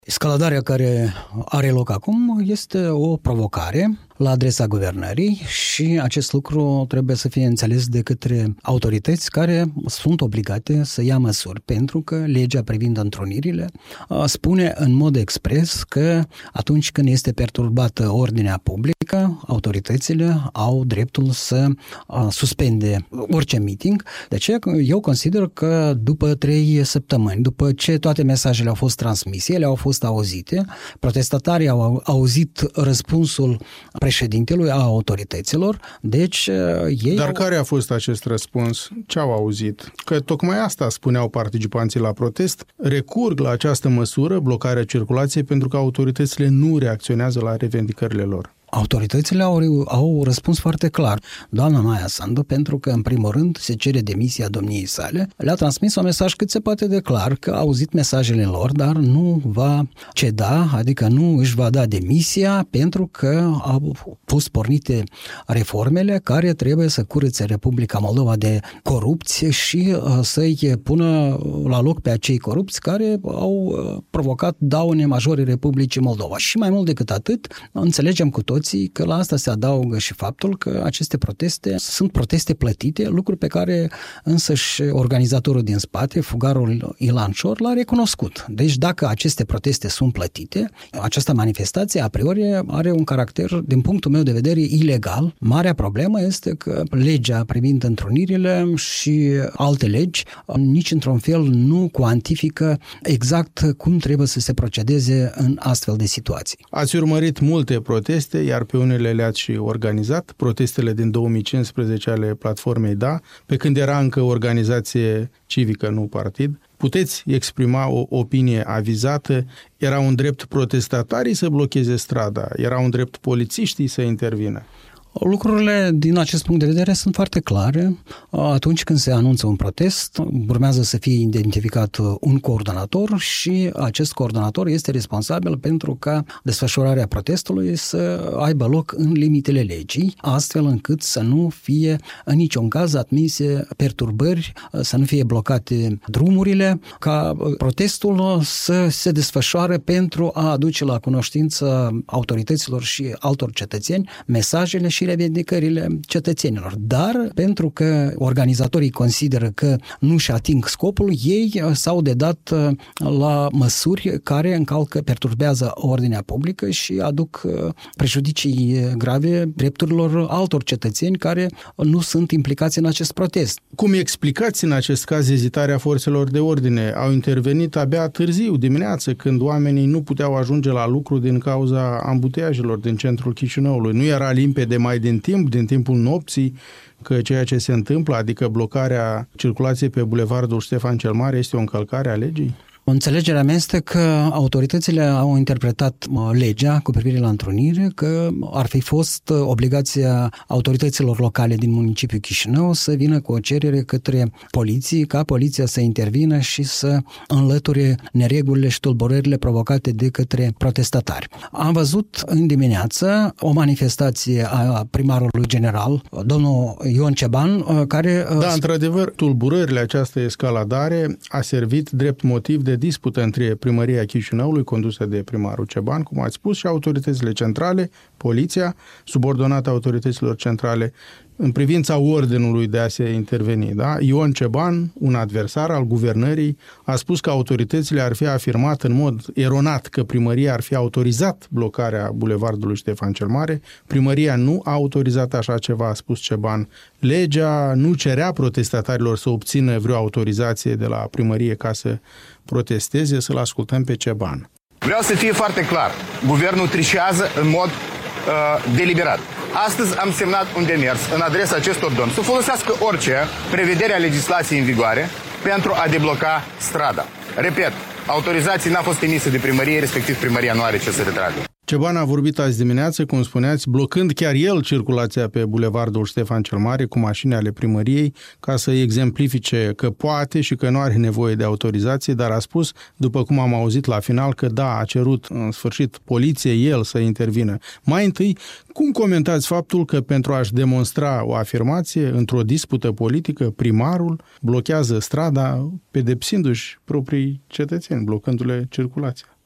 Escaladarea care are loc acum este o provocare la adresa guvernării și acest lucru trebuie să fie înțeles de către autorități care sunt obligate să ia măsuri, pentru că legea privind întrunirile spune în mod expres că atunci când este perturbată ordinea publică, autoritățile au dreptul să suspende orice meeting. De aceea eu consider că după 3 săptămâni, după ce toate mesajele au fost transmise, ele au fost auzite, protestatarii au auzit răspunsul președintelui, a autorităților, deci ei... Dar care a fost acest răspuns? Ce au auzit? Că tocmai asta spuneau participanții la protest, recurg la această măsură, blocarea circulației, pentru că autoritățile nu reacționează la revendicările lor. Autoritățile au răspuns foarte clar. Doamna Maia Sandu, pentru că, în primul rând, se cere demisia domniei sale, le-a transmis un mesaj cât se poate de clar, că a auzit mesajele lor, dar nu va ceda, adică nu își va da demisia, pentru că au fost pornite reformele care trebuie să curețe Republica Moldova de corupți și să-i pună la loc pe acei corupți care au provocat daune majore Republicii Moldova. Și mai mult decât atât, înțelegem cu toți că la asta se adaugă și faptul că aceste proteste sunt proteste plătite, lucru pe care însăși organizatorul din spate, fugarul Ilan Șor, l-a recunoscut. Deci dacă aceste proteste sunt plătite, această manifestație a priori are un caracter, din punctul meu de vedere, ilegal. Marea problemă este că legea privind întrunirile și alte legi nici într-un fel nu cuantifică exact cum trebuie să se procedeze în astfel de situații. Ați urmărit multe proteste, iar pe unele le-ați și organizat, protestele din 2015 ale platformei DA, pe când era încă organizație civică, nu partid. Puteți exprima o opinie avizată? Era un drept protestatarii să blocheze strada? Era un drept polițiștii să intervină? Lucrurile din acest punct de vedere sunt foarte clare. Atunci când se anunță un protest, urmează să fie identificat un coordonator și acest coordonator este responsabil pentru ca desfășurarea protestului să aibă loc în limitele legii, astfel încât să nu fie în niciun caz admise perturbări, să nu fie blocate drumurile, ca protestul să se desfășoare pentru a aduce la cunoștință autorităților și altor cetățeni mesajele și revendicările cetățenilor. Dar, pentru că organizatorii consideră că nu și ating scopul, ei s-au dedat la măsuri care perturbează ordinea publică și aduc prejudicii grave drepturilor altor cetățeni care nu sunt implicați în acest protest. Cum explicați în acest caz ezitarea forțelor de ordine? Au intervenit abia târziu, dimineață, când oamenii nu puteau ajunge la lucru din cauza ambuteiajelor din centrul Chișinăului. Nu era limpede mai din timpul nopții, că ceea ce se întâmplă, adică blocarea circulației pe bulevardul Ștefan cel Mare, este o încălcare a legii? Înțelegerea mea este că autoritățile au interpretat legea cu privire la întrunire, că ar fi fost obligația autorităților locale din municipiul Chișinău să vină cu o cerere către poliție, ca poliția să intervină și să înlăture neregulile și tulburările provocate de către protestatari. Am văzut în dimineață o manifestație a primarului general, domnul Ion Ceban, care... Da, într-adevăr, tulburările, această escaladare a servit drept motiv de dispută între Primăria Chișinăului, condusă de primarul Ceban, cum ați spus, și autoritățile centrale, poliția, subordonată autorităților centrale, în privința ordinului de a se interveni. Da? Ion Ceban, un adversar al guvernării, a spus că autoritățile ar fi afirmat în mod eronat că primăria ar fi autorizat blocarea bulevardului Ștefan cel Mare. Primăria nu a autorizat așa ceva, a spus Ceban. Legea nu cerea protestatarilor să obțină vreo autorizație de la primărie ca să protesteze. Să-l ascultăm pe Ceban. Vreau să fie foarte clar. Guvernul trișează în mod deliberat. Astăzi am semnat un demers în adresa acestor domni să folosească orice prevedere a legislației în vigoare pentru a debloca strada. Repet, autorizația n-a fost emisă de primărie, respectiv primăria nu are ce să retragă. Ceban a vorbit azi dimineață, cum spuneați, blocând chiar el circulația pe bulevardul Ștefan cel Mare cu mașini ale primăriei ca să exemplifice că poate și că nu are nevoie de autorizație, dar a spus, după cum am auzit la final, că da, a cerut în sfârșit poliției el să intervină. Mai întâi, cum comentați faptul că pentru a-și demonstra o afirmație într-o dispută politică, primarul blochează strada pedepsindu-și proprii cetățeni, blocându-le circulația?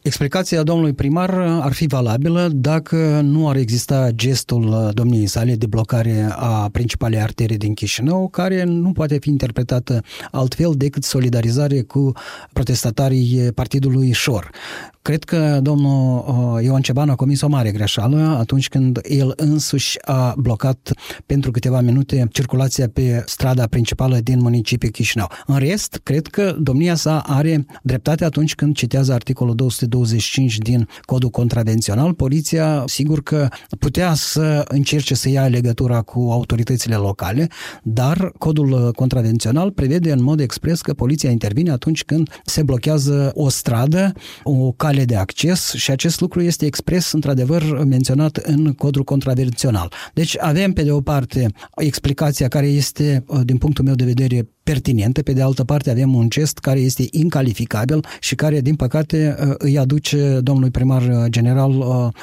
Explicația domnului primar ar fi valabilă dacă nu ar exista gestul domniei sale de blocare a principalei arterii din Chișinău, care nu poate fi interpretată altfel decât solidarizare cu protestatarii partidului Șor. Cred că domnul Ioan Ceban a comis o mare greșeală atunci când el însuși a blocat pentru câteva minute circulația pe strada principală din municipiul Chișinău. În rest, cred că domnia sa are dreptate atunci când citează articolul 225 din Codul Contravențional. Poliția, sigur că putea să încerce să ia legătura cu autoritățile locale, dar Codul Contravențional prevede în mod expres că poliția intervine atunci când se blochează o stradă, o cale de acces și acest lucru este expres, într-adevăr, menționat în Codul Contravențional. Deci avem, pe de o parte, explicația care este, din punctul meu de vedere, pertinentă, pe de altă parte avem un gest care este incalificabil și care, din păcate, îi aduce domnului primar general,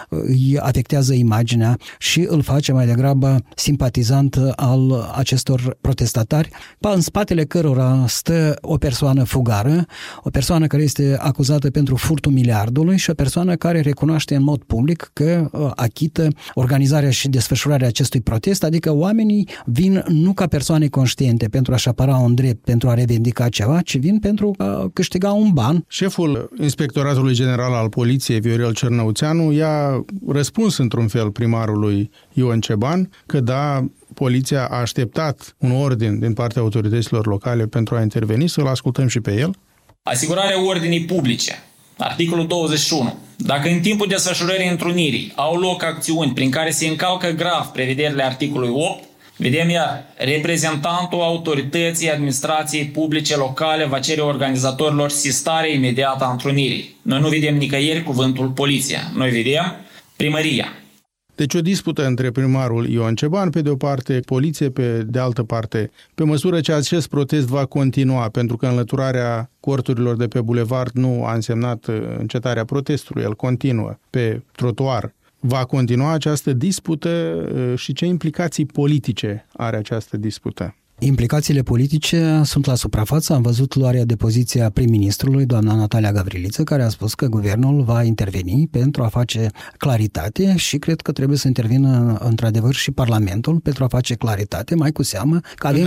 îi afectează imaginea și îl face mai degrabă simpatizant al acestor protestatari, în spatele cărora stă o persoană fugară, o persoană care este acuzată pentru furtul miliardului și o persoană care recunoaște în mod public că achită organizarea și desfășurarea acestui protest, adică oamenii vin nu ca persoane conștiente pentru a-și apăra un drept, pentru a revendica ceva, ci vin pentru a câștiga un ban. Șeful Inspectoratului General al Poliției, Viorel Cernăuțeanu, i-a răspuns într-un fel primarului Ioan Ceban că da, poliția a așteptat un ordin din partea autorităților locale pentru a interveni, să-l ascultăm și pe el. Asigurarea ordinii publice. Articolul 21. Dacă în timpul desfășurării întrunirii au loc acțiuni prin care se încalcă grav prevederile articolului 8, vedem iar, reprezentantul autorității administrației publice locale va cere organizatorilor sistare imediată a întrunirii. Noi nu vedem nicăieri cuvântul poliția. Noi vedem primăria. Deci o dispută între primarul Ioan Ceban, pe de o parte, poliție, pe de altă parte, pe măsură ce acest protest va continua, pentru că înlăturarea corturilor de pe bulevard nu a însemnat încetarea protestului, el continuă pe trotuar. Va continua această dispută și ce implicații politice are această dispută? Implicațiile politice sunt la suprafață. Am văzut luarea de poziție a prim-ministrului, doamna Natalia Gavriliță, care a spus că guvernul va interveni pentru a face claritate și cred că trebuie să intervină într-adevăr și Parlamentul pentru a face claritate, mai cu seamă că avem...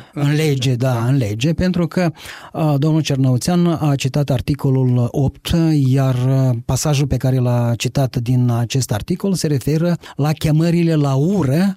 În lege, pentru că domnul Cernăuțean a citat articolul 8, iar pasajul pe care l-a citat din acest articol se referă la chemările la ură,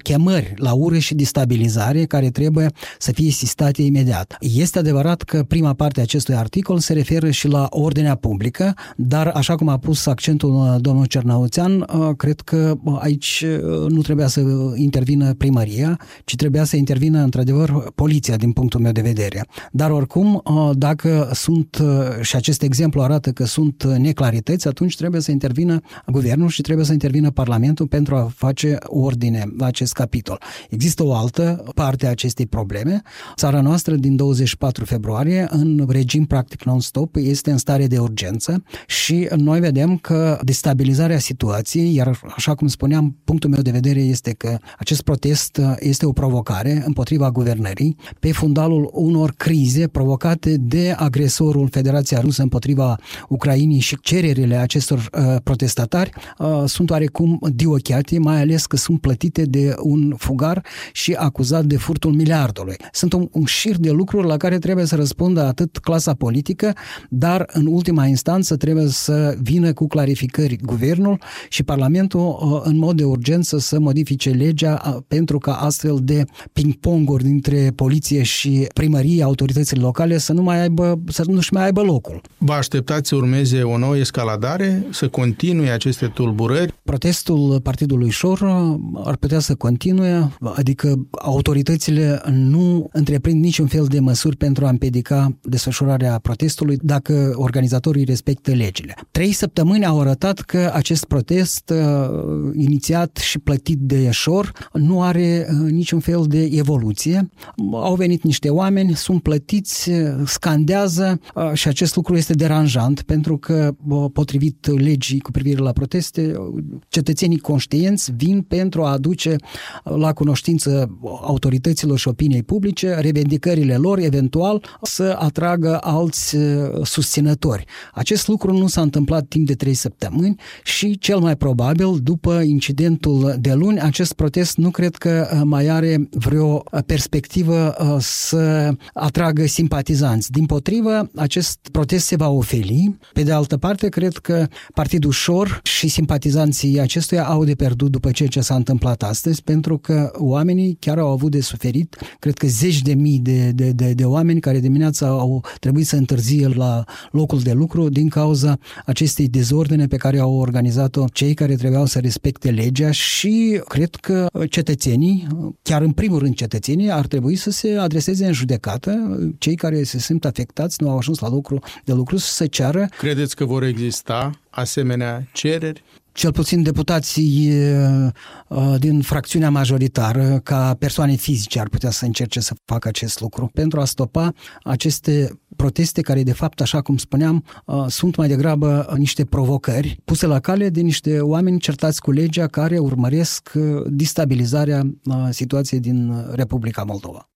la ură și destabilizare, care trebuie să fie sistate imediat. Este adevărat că prima parte a acestui articol se referă și la ordinea publică, dar așa cum a pus accentul domnul Cernăuțean, cred că aici nu trebuia să intervină primăria, ci trebuia să intervină într-adevăr poliția din punctul meu de vedere. Dar oricum, dacă sunt, și acest exemplu arată că sunt neclarități, atunci trebuie să intervină guvernul și trebuie să intervină Parlamentul pentru a face ordine la acest capitol. Există o altă parte a acestei probleme. Țara noastră din 24 februarie, în regim practic non-stop, este în stare de urgență și noi vedem că destabilizarea situației, iar așa cum spuneam, punctul meu de vedere este că acest protest este o provocare împotriva guvernării pe fundalul unor crize provocate de agresorul Federația Rusă împotriva Ucrainei și cererile acestor protestatari sunt oarecum diochiate, mai ales că sunt plătite de un fugar și acuzat de furtul miliardului. Sunt un șir de lucruri la care trebuie să răspundă atât clasa politică, dar în ultima instanță trebuie să vină cu clarificări guvernul și Parlamentul în mod de urgență să modifice legea pentru ca astfel de ping-ponguri dintre poliție și primărie, autoritățile locale să nu-și mai aibă locul. Vă așteptați să urmeze o nouă escaladare, să continue aceste tulburări? Protestul Partidului Șor ar putea să continue, adică autoritățile nu întreprind niciun fel de măsuri pentru a împiedica desfășurarea protestului dacă organizatorii respectă legile. 3 săptămâni au arătat că acest protest inițiat și plătit de Șor nu are niciun fel de evoluție. Au venit niște oameni, sunt plătiți, scandează și acest lucru este deranjant pentru că, potrivit legii cu privire la proteste, cetățenii conștienți vin pentru a aduce la cunoștință autorităților autorităților și opiniei publice, revendicările lor, eventual, să atragă alți susținători. Acest lucru nu s-a întâmplat timp de 3 săptămâni și, cel mai probabil, după incidentul de luni, acest protest nu cred că mai are vreo perspectivă să atragă simpatizanți. Dimpotrivă, acest protest se va ofeli. Pe de altă parte, cred că Partidul Șor și simpatizanții acestuia au de pierdut după ceea ce s-a întâmplat astăzi, pentru că oamenii chiar au avut de suferit. Cred că zeci de mii de oameni care dimineața au trebuit să întârzie la locul de lucru din cauza acestei dezordine pe care au organizat-o cei care trebuiau să respecte legea și cred că cetățenii, chiar în primul rând cetățenii, ar trebui să se adreseze în judecată. Cei care se simt afectați, nu au ajuns la locul de lucru, să ceară. Credeți că vor exista asemenea cereri? Cel puțin deputații din fracțiunea majoritară, ca persoane fizice, ar putea să încerce să facă acest lucru pentru a stopa aceste proteste care, de fapt, așa cum spuneam, sunt mai degrabă niște provocări puse la cale de niște oameni certați cu legea care urmăresc destabilizarea situației din Republica Moldova.